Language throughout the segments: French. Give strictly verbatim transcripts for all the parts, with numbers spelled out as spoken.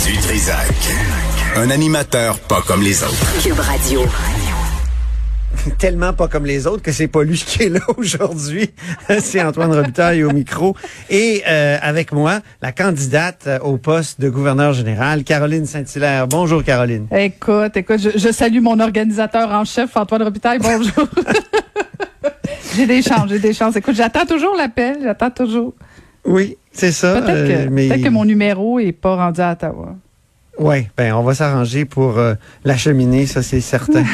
Du Trisac. Un animateur pas comme les autres. Cube Radio. Tellement pas comme les autres que c'est pas lui qui est là aujourd'hui. C'est Antoine Robitaille au micro. Et euh, avec moi, la candidate au poste de gouverneur général, Caroline Saint-Hilaire. Bonjour, Caroline. Écoute, écoute, je, je salue mon organisateur en chef, Antoine Robitaille. Bonjour. J'ai des chances, j'ai des chances. Écoute, j'attends toujours l'appel, j'attends toujours. Oui, c'est ça. Peut-être euh, que, mais... peut-être que mon numéro est pas rendu à Ottawa. Oui, ben on va s'arranger pour euh, l'acheminer, ça c'est certain.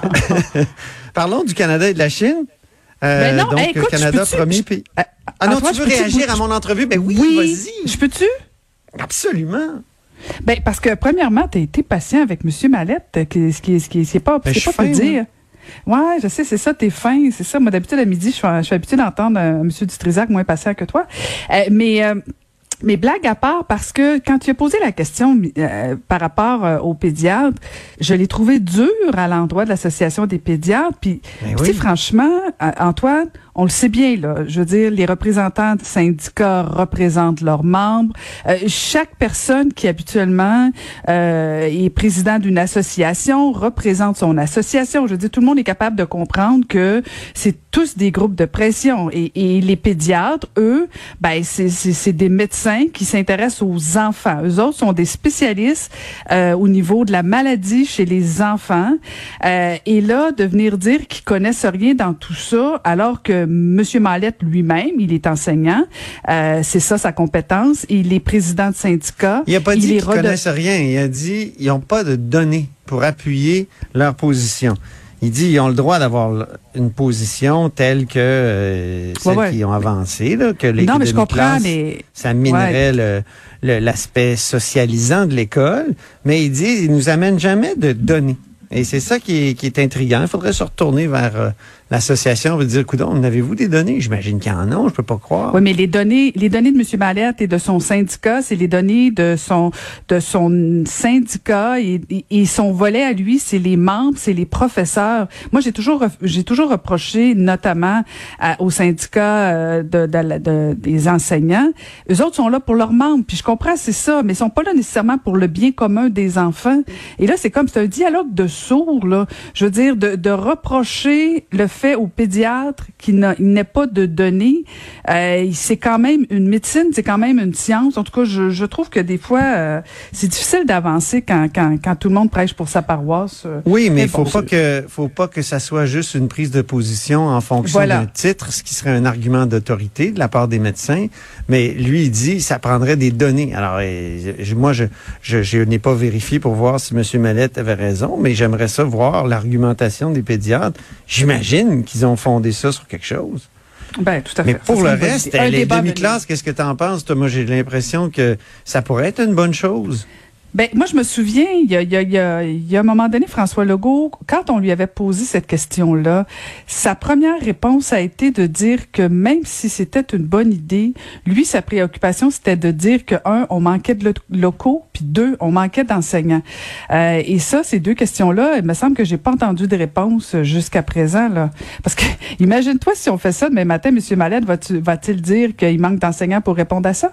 Parlons du Canada et de la Chine. Euh, ben non, donc, hey, écoute, Canada, je premier pays. Euh, ah non, Antoine, tu veux réagir à mon entrevue? Ben oui, oui, vas-y. Je peux-tu? Absolument. Ben, parce que, premièrement, tu as été patient avec M. Mallette, qui, ce qui, ce qui, c'est pas, ben, c'est pas te dire. Ouais, je sais, c'est ça, t'es fin, c'est ça. Moi, d'habitude, à midi, je suis, je suis habituée d'entendre euh, M. Dutrisac moins patient que toi. Euh, mais... Euh, Mais blague à part, parce que quand tu as posé la question euh, par rapport euh, aux pédiatres, je l'ai trouvé dur à l'endroit de l'Association des pédiatres. Puis, ben tu sais, oui. franchement, euh, Antoine, on le sait bien, là. Je veux dire, les représentants de syndicats représentent leurs membres. Euh, chaque personne qui habituellement euh, est président d'une association représente son association. Je veux dire, tout le monde est capable de comprendre que c'est tous des groupes de pression. Et, et les pédiatres, eux, ben c'est, c'est, c'est des médecins qui s'intéressent aux enfants. Eux autres sont des spécialistes euh, au niveau de la maladie chez les enfants. Euh, et là, de venir dire qu'ils connaissent rien dans tout ça, alors que M. Mallette lui-même, il est enseignant, euh, c'est ça sa compétence, il est président de syndicat. Il n'a pas dit il qu'ils ne connaissent rien, il a dit qu'ils n'ont pas de données pour appuyer leur position. Il dit qu'ils ont le droit d'avoir une position telle que euh, celle ouais, ouais. qu'ils ont avancée, là, que l'économie Non, mais je comprends, classe, mais... ça minerait Ouais. le, le, l'aspect socialisant de l'école, mais il dit qu'ils nous amènent jamais de données. Et c'est ça qui est, qui est intriguant. Il faudrait se retourner vers euh, l'association et dire, coudonc, en avez-vous des données? J'imagine qu'il y en a, je peux pas croire. Oui, mais les données, les données de M. Mallette et de son syndicat, c'est les données de son, de son syndicat et, et, et son volet à lui, c'est les membres, c'est les professeurs. Moi, j'ai toujours, j'ai toujours reproché, notamment à, au syndicat euh, de, de, de, des enseignants. Eux autres sont là pour leurs membres. Puis je comprends, c'est ça, mais ils sont pas là nécessairement pour le bien commun des enfants. Et là, c'est comme, c'est un dialogue de sourds, là. Je veux dire, de, de reprocher le fait aux pédiatres qu'il n'ait pas de données. Euh, c'est quand même une médecine, c'est quand même une science. En tout cas, je, je trouve que des fois, euh, c'est difficile d'avancer quand, quand, quand tout le monde prêche pour sa paroisse. Euh. Oui, mais il bon, faut pas que, faut pas que ça soit juste une prise de position en fonction Voilà. d'un titre, ce qui serait un argument d'autorité de la part des médecins. Mais lui, il dit, ça prendrait des données. Alors, je, moi, je, je, je n'ai pas vérifié pour voir si M. Mallette avait raison, mais j'aimerais ça voir l'argumentation des pédiatres. J'imagine qu'ils ont fondé ça sur quelque chose. Ben, tout à fait. Mais pour Ça, le c'est reste, un les débat demi-classes, qu'est-ce que tu en penses, toi? Moi, j'ai l'impression que ça pourrait être une bonne chose. Ben, moi, je me souviens, il y a, il y a, il y a, il y a un moment donné, François Legault, quand on lui avait posé cette question-là, sa première réponse a été de dire que même si c'était une bonne idée, lui, sa préoccupation, c'était de dire que, un, on manquait de locaux, puis deux, on manquait d'enseignants. Euh, et ça, ces deux questions-là, il me semble que j'ai pas entendu de réponse jusqu'à présent, là. Parce que, imagine-toi si on fait ça demain matin, M. Mallette, va-tu, va-t-il dire qu'il manque d'enseignants pour répondre à ça?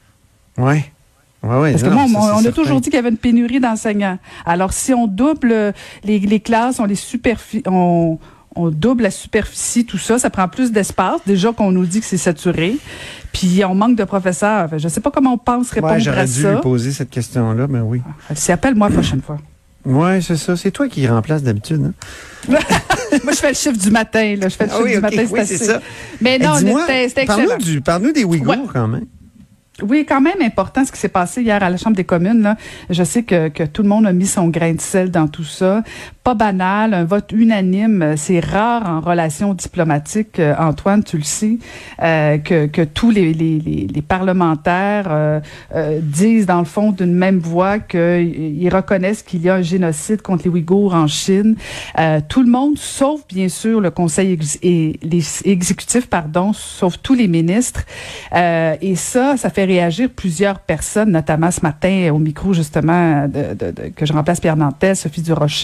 Oui. Ouais, ouais, Parce non, que moi, ça, on, on a certain. toujours dit qu'il y avait une pénurie d'enseignants. Alors, si on double les, les classes, on les superfi- on, on double la superficie, tout ça, ça prend plus d'espace. Déjà qu'on nous dit que c'est saturé. Puis, on manque de professeurs. Enfin, je sais pas comment on pense répondre Ouais, à j'aurais dû ça. lui poser cette question-là, mais oui. Si, appelle-moi la prochaine fois. Oui, c'est ça. C'est toi qui remplace d'habitude. Hein? Moi, je fais le chiffre du matin. Là. Je fais le Ah chiffre oui, du ok, matin, c'est oui, assez. c'est ça. Mais non, Eh, dis-moi, c'était, c'était excellent. Parle-nous, du, parle-nous des Ouïghours, Ouais. quand même. Oui, quand même important ce qui s'est passé hier à la Chambre des communes. Là. Je sais que, que tout le monde a mis son grain de sel dans tout ça. Pas banal, un vote unanime. C'est rare en relations diplomatiques, euh, Antoine, tu le sais, euh, que, que tous les, les, les, les parlementaires euh, euh, disent dans le fond d'une même voix qu'ils reconnaissent qu'il y a un génocide contre les Ouïghours en Chine. Euh, tout le monde, sauf bien sûr le Conseil ex- et les exécutifs, pardon, sauf tous les ministres. Euh, et ça, ça fait réagir plusieurs personnes, notamment ce matin au micro justement de, de, de, que je remplace Pierre Nantel, Sophie Durocher,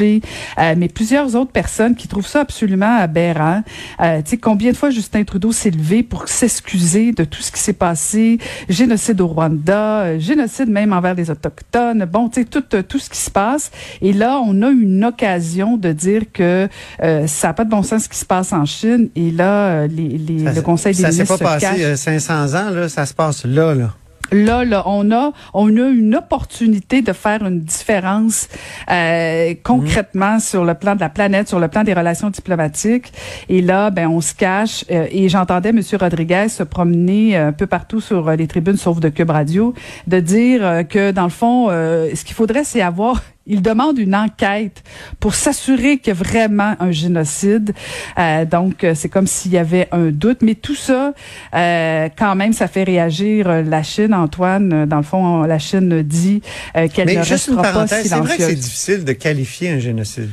euh, mais plusieurs autres personnes qui trouvent ça absolument aberrant. Euh, tu sais, combien de fois Justin Trudeau s'est levé pour s'excuser de tout ce qui s'est passé, génocide au Rwanda, euh, génocide même envers les Autochtones, bon, tu sais, tout, tout ce qui se passe. Et là, on a une occasion de dire que euh, ça n'a pas de bon sens ce qui se passe en Chine. Et là, les, les, ça, le Conseil des ça ministres s'est pas se passé cache. euh, cinq cents ans, là, ça se passe là, là. Là, là, on a, on a une opportunité de faire une différence euh, concrètement mmh. sur le plan de la planète, sur le plan des relations diplomatiques. Et là, ben, on se cache. Euh, et j'entendais M. Rodriguez se promener un peu partout sur les tribunes, sauf de Cube Radio, de dire euh, que dans le fond, euh, ce qu'il faudrait, c'est avoir il demande une enquête pour s'assurer qu'il y a vraiment un génocide. Euh, donc, c'est comme s'il y avait un doute. Mais tout ça, euh, quand même, ça fait réagir la Chine, Antoine. Dans le fond, la Chine dit euh, qu'elle Mais ne juste restera une pas parenthèse, silencieuse. c'est vrai que c'est difficile de qualifier un génocide.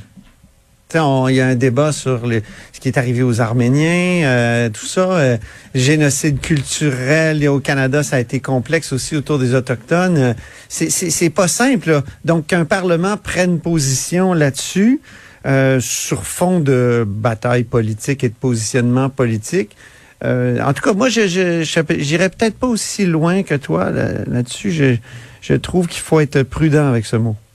Il y a un débat sur le, ce qui est arrivé aux Arméniens, euh, tout ça. Euh, génocide culturel et au Canada, ça a été complexe aussi autour des Autochtones. Euh, c'est, c'est, c'est pas simple, là. Donc, qu'un Parlement prenne position là-dessus, euh, sur fond de bataille politique et de positionnement politique. Euh, en tout cas, moi, je, je, je, j'irais peut-être pas aussi loin que toi là, là-dessus. Je, je trouve qu'il faut être prudent avec ce mot.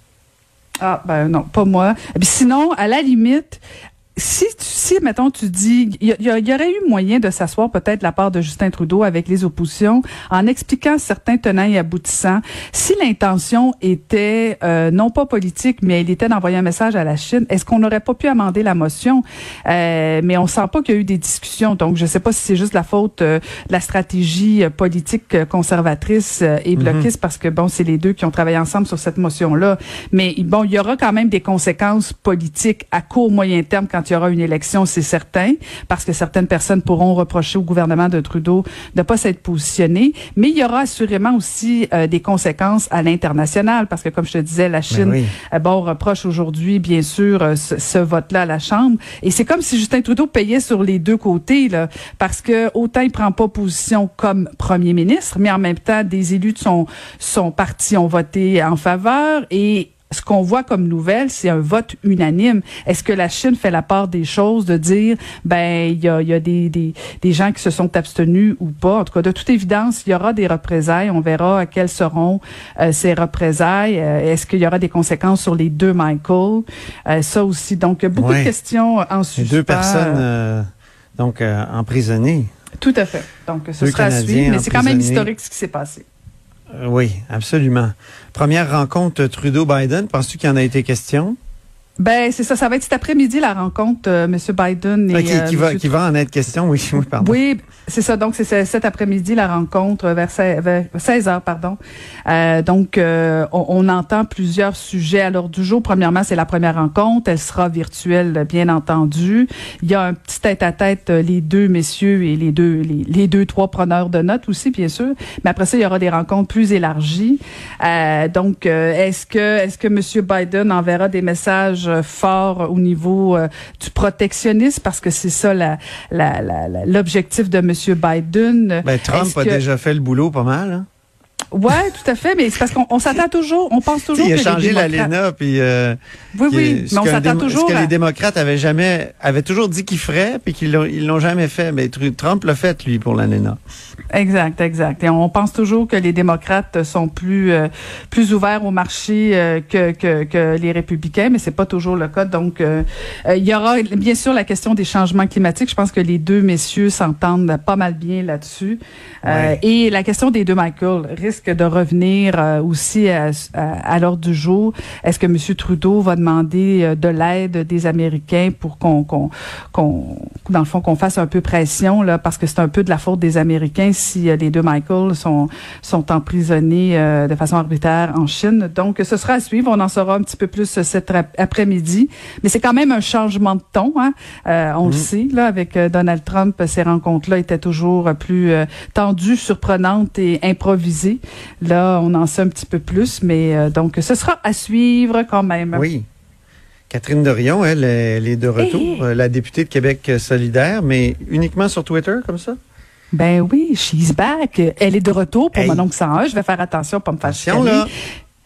Ah, ben non, pas moi. Et puis sinon, à la limite, si, si mettons, tu dis, il y, y, y aurait eu moyen de s'asseoir peut-être de la part de Justin Trudeau avec les oppositions en expliquant certains tenants et aboutissants. Si l'intention était euh, non pas politique, mais elle était d'envoyer un message à la Chine, est-ce qu'on n'aurait pas pu amender la motion? Euh, mais on sent pas qu'il y a eu des discussions. Donc, je sais pas si c'est juste la faute euh, de la stratégie euh, politique euh, conservatrice euh, et bloquiste, mm-hmm. parce que, bon, c'est les deux qui ont travaillé ensemble sur cette motion-là. Mais, bon, il y aura quand même des conséquences politiques à court, moyen terme quand il y aura une élection, c'est certain, parce que certaines personnes pourront reprocher au gouvernement de Trudeau de ne pas s'être positionné, mais il y aura assurément aussi euh, des conséquences à l'international, parce que comme je te disais, la Chine, oui. euh, bon, reproche aujourd'hui, bien sûr, euh, ce, ce vote-là à la Chambre, et c'est comme si Justin Trudeau payait sur les deux côtés, là, parce que autant il prend pas position comme premier ministre, mais en même temps, des élus de son, son parti ont voté en faveur, et ce qu'on voit comme nouvelle, c'est un vote unanime. Est-ce que la Chine fait la part des choses de dire, ben, il y a, y a des, des, des gens qui se sont abstenus ou pas? En tout cas, de toute évidence, il y aura des représailles. On verra quelles seront euh, ces représailles. Euh, est-ce qu'il y aura des conséquences sur les deux Michael? Euh, ça aussi. Donc, beaucoup ouais. de questions en suspens. Les deux personnes, euh, donc, euh, emprisonnées. Tout à fait. Donc, ce deux sera à suivre. Mais c'est quand même historique ce qui s'est passé. Euh, oui, absolument. Première rencontre Trudeau-Biden, penses-tu qu'il y en a été question? Ben c'est ça, ça va être cet après-midi la rencontre euh, M. Biden et okay, euh, qui va qui va en être question, oui, oui, pardon. Oui, c'est ça. Donc c'est cet après-midi la rencontre vers seize heures, pardon. Euh, donc euh, on, on entend plusieurs sujets à l'ordre du jour. Premièrement, c'est la première rencontre, elle sera virtuelle, bien entendu. Il y a un petit tête-à-tête les deux messieurs et les deux les, les deux trois preneurs de notes aussi, bien sûr. Mais après ça, il y aura des rencontres plus élargies. Euh, donc euh, est-ce que est-ce que M. Biden enverra des messages fort au niveau euh, du protectionnisme, parce que c'est ça la, la, la, la, l'objectif de M. Biden. Ben, Trump Est-ce a que... déjà fait le boulot pas mal, hein? Ouais, tout à fait, mais c'est parce qu'on on s'attend toujours, on pense toujours il que a changé les démocrates... l'A L E N A, puis euh, oui, oui, mais on s'attend démo... toujours ce que à... les démocrates avaient jamais, avaient toujours dit qu'ils feraient, puis qu'ils l'ont, ils l'ont jamais fait. Mais Trump l'a fait lui pour l'A L E N A. Exact, exact. Et on pense toujours que les démocrates sont plus euh, plus ouverts au marché euh, que, que que les républicains, mais c'est pas toujours le cas. Donc, euh, euh, il y aura bien sûr la question des changements climatiques. Je pense que les deux messieurs s'entendent pas mal bien là-dessus. Ouais. Euh, et la question des deux Michael risque de revenir euh, aussi à, à, à l'ordre du jour. Est-ce que M. Trudeau va demander euh, de l'aide des Américains pour qu'on, qu'on, qu'on, dans le fond, qu'on fasse un peu pression, là, parce que c'est un peu de la faute des Américains si euh, les deux Michael sont, sont emprisonnés euh, de façon arbitraire en Chine. Donc, ce sera à suivre. On en saura un petit peu plus cet après-midi. Mais c'est quand même un changement de ton, hein. Euh, on mmh. le sait, là, avec euh, Donald Trump, ces rencontres-là étaient toujours plus euh, tendues, surprenantes et improvisées. Là, on en sait un petit peu plus, mais euh, donc, ce sera à suivre quand même. Oui. Catherine Dorion, elle, elle est de retour, hey. euh, la députée de Québec solidaire, mais uniquement sur Twitter, comme ça? Ben oui, she's back. Elle est de retour pour hey. Mon oncle cent un. Je vais faire attention pour me faire chialer.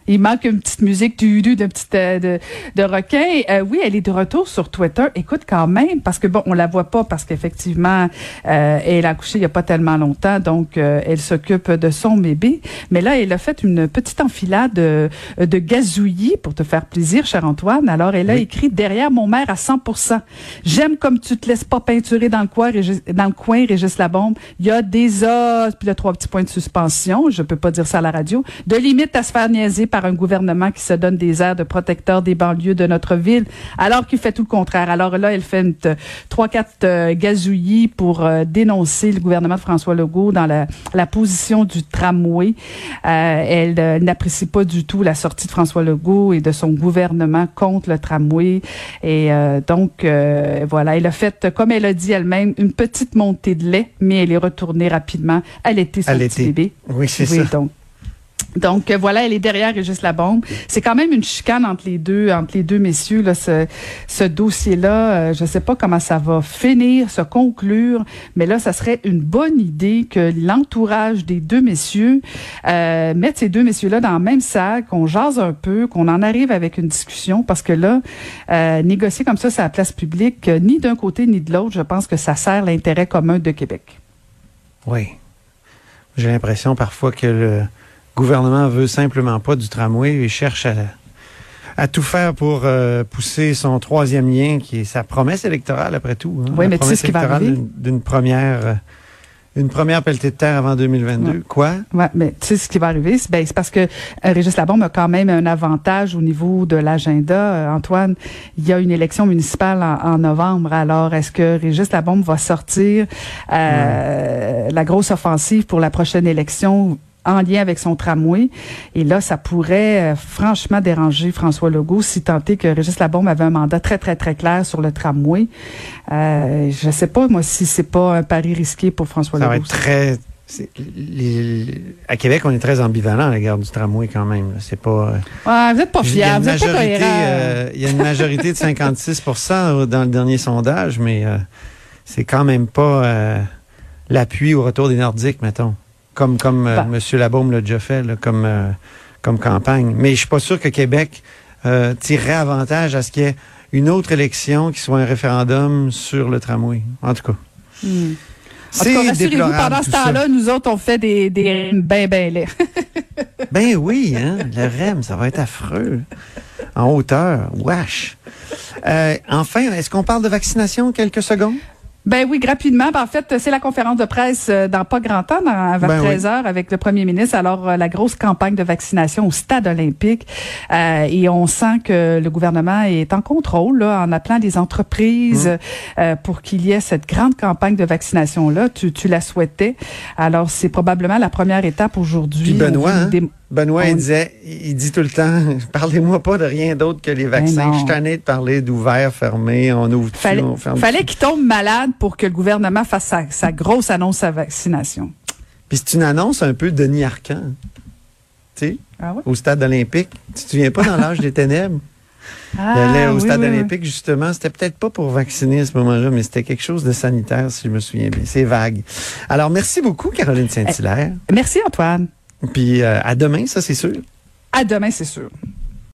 Il manque une petite musique du du de petite euh, de, de requin. Euh, oui, elle est de retour sur Twitter. Écoute quand même, parce que bon, on la voit pas parce qu'effectivement, euh, elle a accouché il y a pas tellement longtemps, donc euh, elle s'occupe de son bébé. Mais là, elle a fait une petite enfilade de, de gazouillis pour te faire plaisir, cher Antoine. Alors, elle a oui. écrit derrière mon mère à cent pour cent. J'aime comme tu te laisses pas peinturer dans le coin, Régis, dans le coin, Régis Labombe. Il y a des os, puis là trois petits points de suspension. Je peux pas dire ça à la radio. De limite à se faire niaiser par un gouvernement qui se donne des airs de protecteur des banlieues de notre ville, alors qu'il fait tout le contraire. Alors là, elle fait une, trois, quatre euh, gazouillis pour euh, dénoncer le gouvernement de François Legault dans la, la position du tramway. Euh, elle euh, n'apprécie pas du tout la sortie de François Legault et de son gouvernement contre le tramway. Et euh, donc, euh, voilà, elle a fait, comme elle a dit elle-même, une petite montée de lait, mais elle est retournée rapidement allaiter son petit bébé. Oui, c'est oui, ça. Donc, Donc euh, voilà, elle est derrière Régis Labombe. C'est quand même une chicane entre les deux, entre les deux messieurs là, ce, ce dossier-là. Euh, je sais pas comment ça va finir, se conclure, mais là, ça serait une bonne idée que l'entourage des deux messieurs euh, mette ces deux messieurs-là dans le même sac, qu'on jase un peu, qu'on en arrive avec une discussion, parce que là, euh, négocier comme ça sur la place publique, euh, ni d'un côté ni de l'autre, je pense que ça sert l'intérêt commun de Québec. Oui. J'ai l'impression parfois que le Le gouvernement veut simplement pas du tramway et cherche à, à tout faire pour euh, pousser son troisième lien, qui est sa promesse électorale, après tout. Hein, oui, mais tu sais ce qui va arriver? D'une, d'une première... Euh, Une première pelletée de terre avant deux mille vingt-deux. Ouais. Quoi? Ouais, mais tu sais ce qui va arriver, c'est, ben, c'est parce que euh, Régis Labombe a quand même un avantage au niveau de l'agenda. Euh, Antoine, il y a une élection municipale en, en novembre. Alors, est-ce que Régis Labombe va sortir euh, ouais. la grosse offensive pour la prochaine élection en lien avec son tramway? Et là, ça pourrait euh, franchement déranger François Legault si tant est que Régis Labombe avait un mandat très, très, très clair sur le tramway. Euh, je sais pas, moi, si c'est pas un pari risqué pour François ça Legault. Va être très... C'est, les, à Québec, on est très ambivalent à l'égard du tramway quand même. Là. C'est pas... Ouais, vous n'êtes pas fiable, vous n'êtes pas cohérent. Euh, il y a une majorité de cinquante-six pour cent dans le dernier sondage, mais euh, c'est quand même pas euh, l'appui au retour des Nordiques, mettons. Comme, comme euh, M. Labombe l'a déjà fait, là, comme, euh, comme campagne. Mais je suis pas sûr que Québec euh, tirerait avantage à ce qu'il y ait une autre élection qui soit un référendum sur le tramway. En tout cas. Mm. C'est en tout cas, rassurez-vous, pendant ce temps-là, ça. Nous autres, on fait des, des ben, ben laids. Ben oui, hein, le R E M, ça va être affreux. En hauteur, wesh. Euh, enfin, est-ce qu'on parle de vaccination quelques secondes? Ben oui, rapidement. Ben en fait, c'est la conférence de presse dans pas grand temps, dans, vers ben treize heures, oui. avec le premier ministre. Alors, la grosse campagne de vaccination au stade olympique. Euh, et on sent que le gouvernement est en contrôle, là, en appelant des entreprises mmh. euh, pour qu'il y ait cette grande campagne de vaccination-là. Tu, tu la souhaitais. Alors, c'est probablement la première étape aujourd'hui. Puis Benoît, hein? des... Benoît, on... il disait, il dit tout le temps, parlez-moi pas de rien d'autre que les vaccins. Je suis tanné de parler d'ouvert, fermé, on ouvre tout, fallait, on ferme Fallait tout. qu'il tombe malade pour que le gouvernement fasse sa, sa grosse annonce à vaccination. Puis c'est une annonce un peu Denis Arcand, tu sais, ah ouais? Au stade olympique. Tu te souviens pas dans l'âge des ténèbres? Ah, il allait au oui, stade oui, olympique, oui. justement. C'était peut-être pas pour vacciner à ce moment-là, mais c'était quelque chose de sanitaire, si je me souviens bien. C'est vague. Alors, merci beaucoup, Caroline Saint-Hilaire. Euh, merci, Antoine. Puis euh, à demain, ça, c'est sûr. À demain, c'est sûr.